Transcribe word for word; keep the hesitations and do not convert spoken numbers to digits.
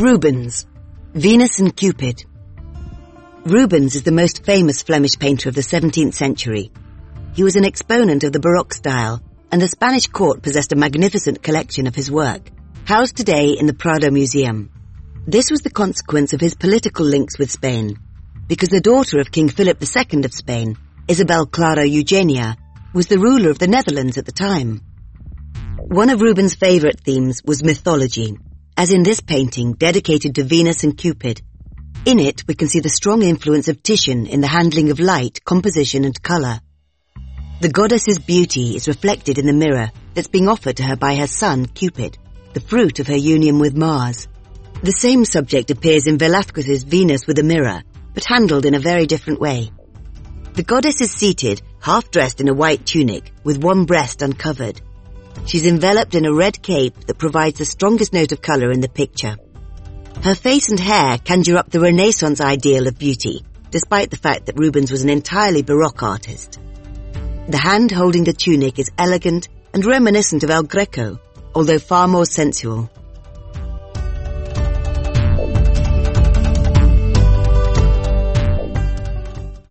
Rubens, Venus and Cupid. Rubens is the most famous Flemish painter of the seventeenth century. He was an exponent of the Baroque style, and the Spanish court possessed a magnificent collection of his work, housed today in the Prado Museum. This was the consequence of his political links with Spain, because the daughter of King Philip the Second of Spain, Isabel Clara Eugenia, was the ruler of the Netherlands at the time. One of Rubens' favorite themes was mythology, as in this painting dedicated to Venus and Cupid. In it, we can see the strong influence of Titian in the handling of light, composition and colour. The goddess's beauty is reflected in the mirror that's being offered to her by her son, Cupid, the fruit of her union with Mars. The same subject appears in Velázquez's Venus with a mirror, but handled in a very different way. The goddess is seated, half-dressed in a white tunic, with one breast uncovered. She's enveloped in a red cape that provides the strongest note of colour in the picture. Her face and hair conjure up the Renaissance ideal of beauty, despite the fact that Rubens was an entirely Baroque artist. The hand holding the tunic is elegant and reminiscent of El Greco, although far more sensual.